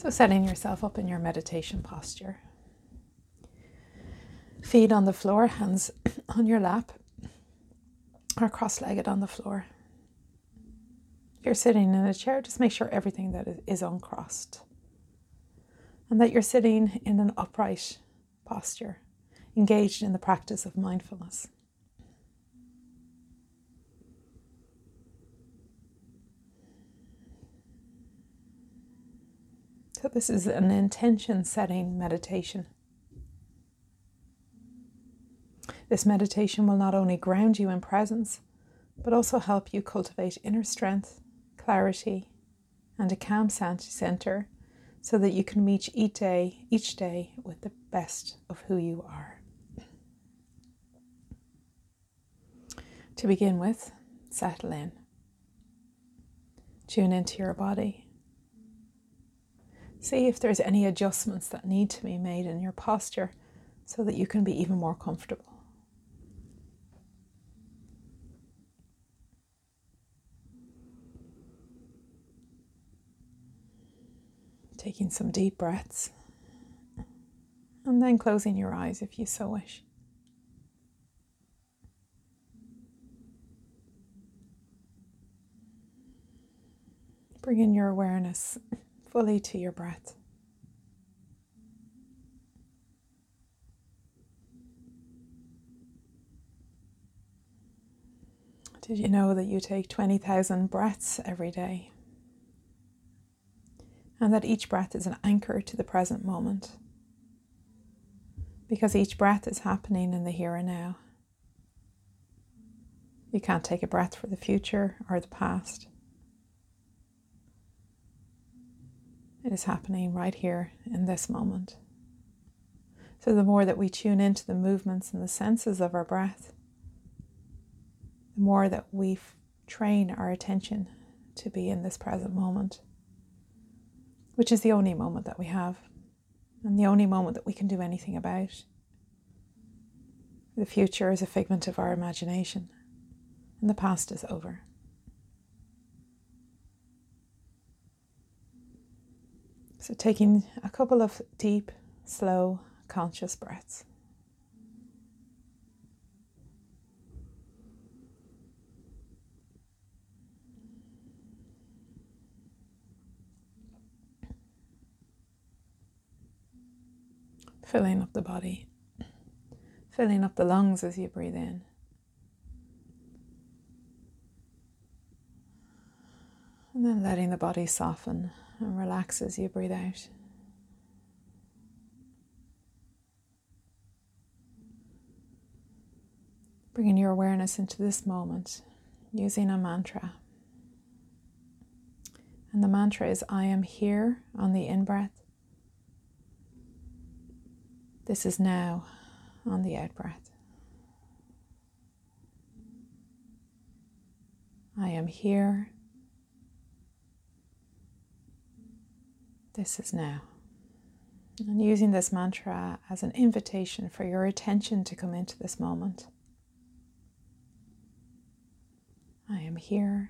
So setting yourself up in your meditation posture. Feet on the floor, hands on your lap, or cross-legged on the floor. If you're sitting in a chair, just make sure everything that is uncrossed. And that you're sitting in an upright posture, engaged in the practice of mindfulness. So this is an intention-setting meditation. This meditation will not only ground you in presence, but also help you cultivate inner strength, clarity, and a calm center so that you can meet each day with the best of who you are. To begin with, settle in. Tune into your body. See if there's any adjustments that need to be made in your posture so that you can be even more comfortable. Taking some deep breaths and then closing your eyes if you so wish. Bringing your awareness fully to your breath. Did you know that you take 20,000 breaths every day? And that each breath is an anchor to the present moment. Because each breath is happening in the here and now. You can't take a breath for the future or the past. It is happening right here in this moment. So the more that we tune into the movements and the senses of our breath, the more that we train our attention to be in this present moment, which is the only moment that we have, and the only moment that we can do anything about. The future is a figment of our imagination, and the past is over. So taking a couple of deep, slow, conscious breaths. Filling up the body, filling up the lungs as you breathe in. And then letting the body soften and relax as you breathe out. Bringing your awareness into this moment using a mantra. And the mantra is, I am here on the in-breath. This is now on the out-breath. I am here. This is now. And using this mantra as an invitation for your attention to come into this moment. I am here.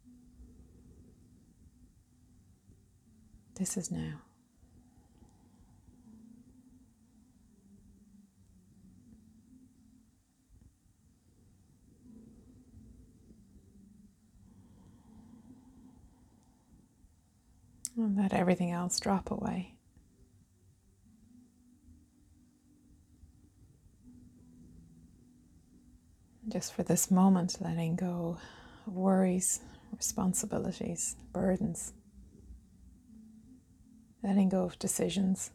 This is now. And let everything else drop away. Just for this moment, letting go of worries, responsibilities, burdens. Letting go of decisions.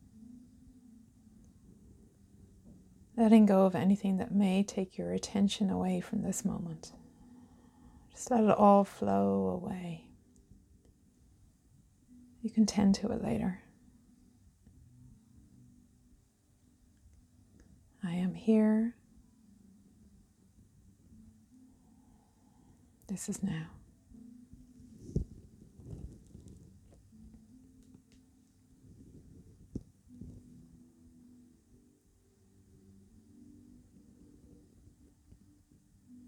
Letting go of anything that may take your attention away from this moment. Just let it all flow away. You can tend to it later. I am here. This is now.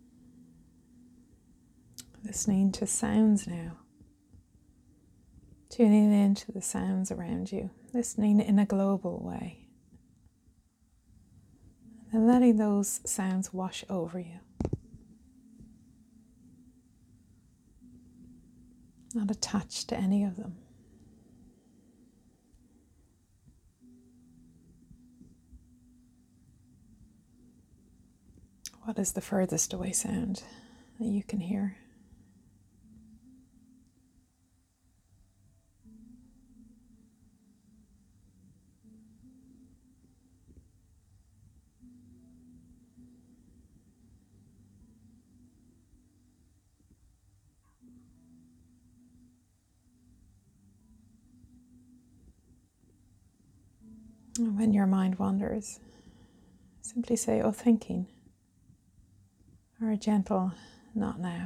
Listening to sounds now. tuning into the sounds around you, listening in a global way, and letting those sounds wash over you. Not attached to any of them. What is the furthest away sound that you can hear? And when your mind wanders, simply say, "Oh, thinking," or a gentle "not now,"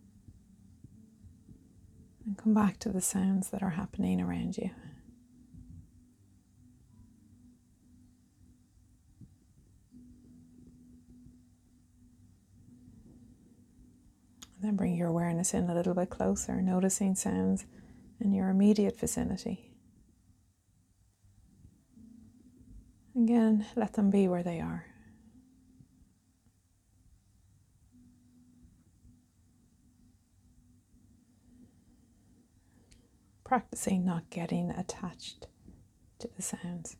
and come back to the sounds that are happening around you. And then bring your awareness in a little bit closer, noticing sounds in your immediate vicinity. Again, let them be where they are. Practicing not getting attached to the sounds.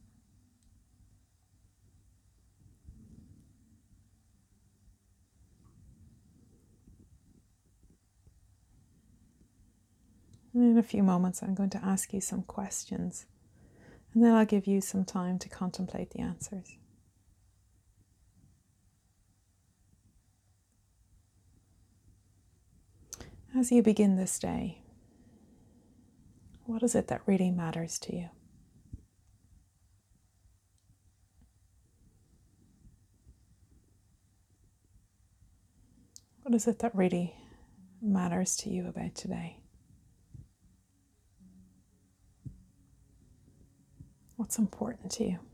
And in a few moments, I'm going to ask you some questions, and then I'll give you some time to contemplate the answers. As you begin this day, what is it that really matters to you? What is it that really matters to you about today? What's important to you?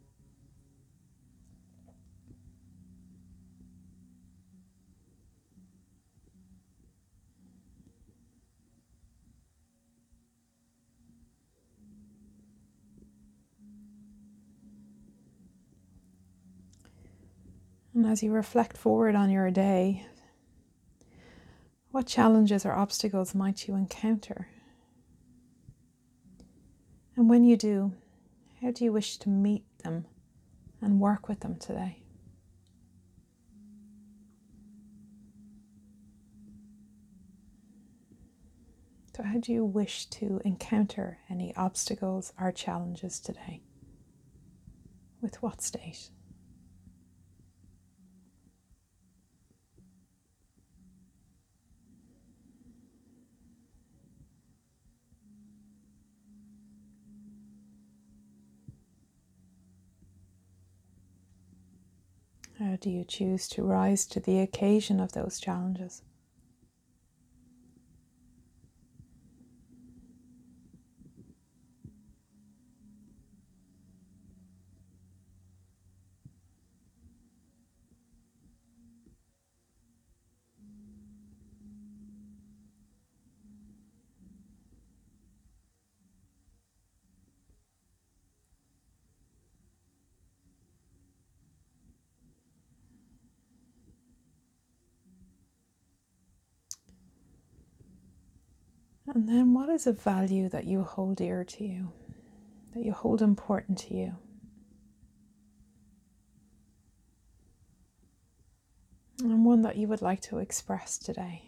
And as you reflect forward on your day, what challenges or obstacles might you encounter? And when you do, how do you wish to meet them and work with them today? So how do you wish to encounter any obstacles or challenges today? With what state? How do you choose to rise to the occasion of those challenges? And then what is a value that you hold dear to you, that you hold important to you? And one that you would like to express today?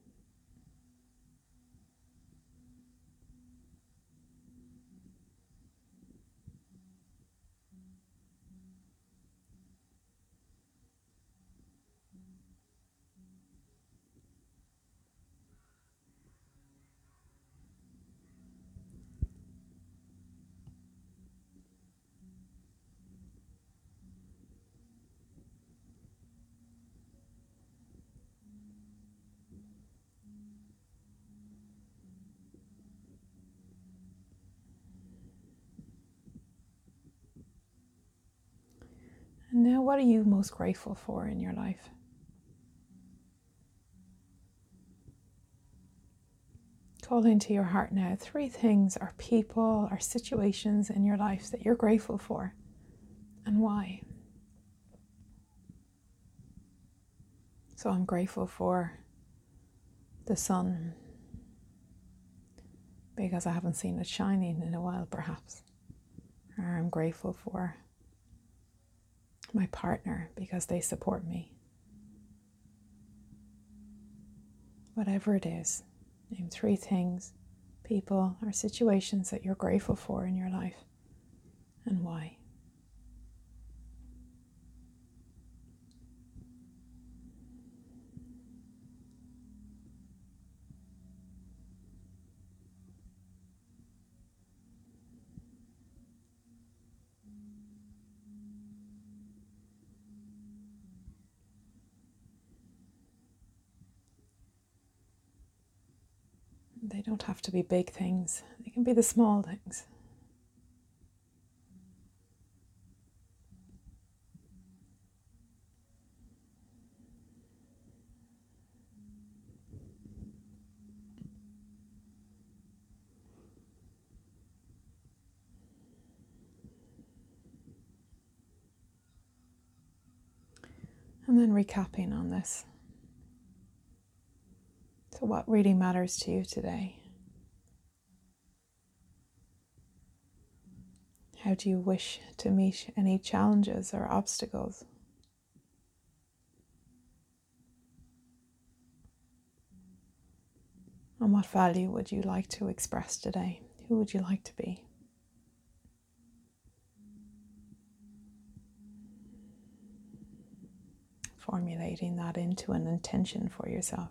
And now what are you most grateful for in your life? call into your heart now 3 things or people or situations in your life that you're grateful for, and why. So I'm grateful for the sun, because I haven't seen it shining in a while perhaps. Or I'm grateful for my partner because they support me. Whatever it is, name 3 things, people or situations that you're grateful for in your life, and why. They don't have to be big things. They can be the small things. And then recapping on this. So what really matters to you today? How do you wish to meet any challenges or obstacles? And what value would you like to express today? Who would you like to be? Formulating that into an intention for yourself.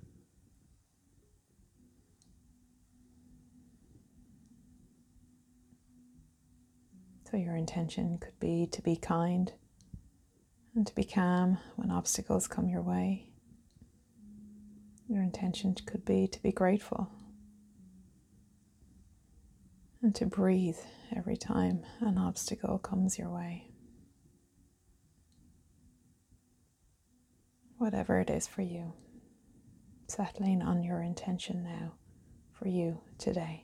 So your intention could be to be kind and to be calm when obstacles come your way. Your intention could be to be grateful and to breathe every time an obstacle comes your way. Whatever it is for you, settling on your intention now for you today.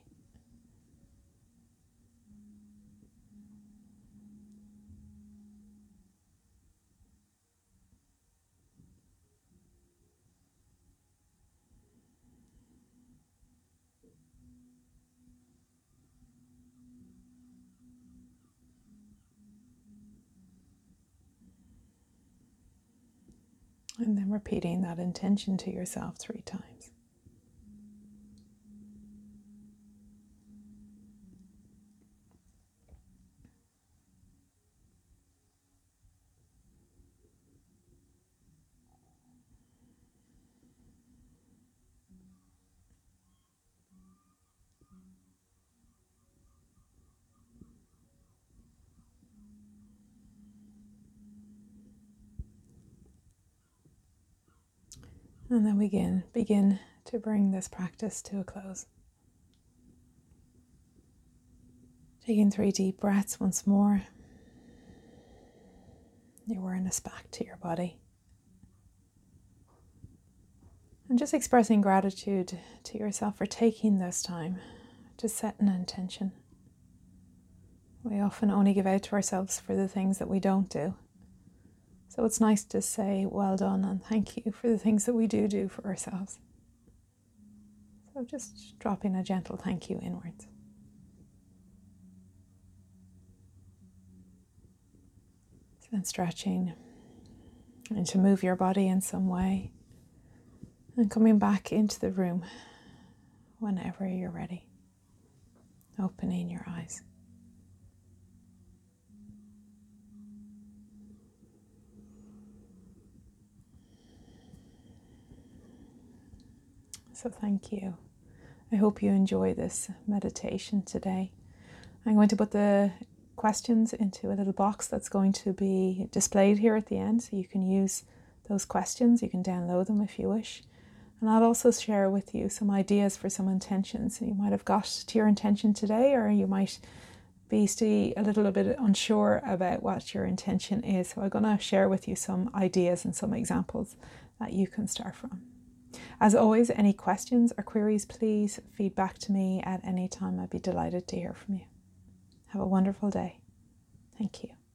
And then repeating that intention to yourself 3 times. And then begin to bring this practice to a close. Taking 3 deep breaths once more. Your awareness back to your body. And just expressing gratitude to yourself for taking this time to set an intention. We often only give out to ourselves for the things that we don't do. So it's nice to say well done and thank you for the things that we do for ourselves. So just dropping a gentle thank you inwards. So then stretching and to move your body in some way and coming back into the room whenever you're ready. Opening your eyes. So thank you. I hope you enjoy this meditation today. I'm going to put the questions into a little box that's going to be displayed here at the end, so you can use those questions. You can download them if you wish. And I'll also share with you some ideas for some intentions. You might have got to your intention today, or you might be still a little bit unsure about what your intention is. So I'm going to share with you some ideas and some examples that you can start from. As always, any questions or queries, please feed back to me at any time. I'd be delighted to hear from you. Have a wonderful day. Thank you.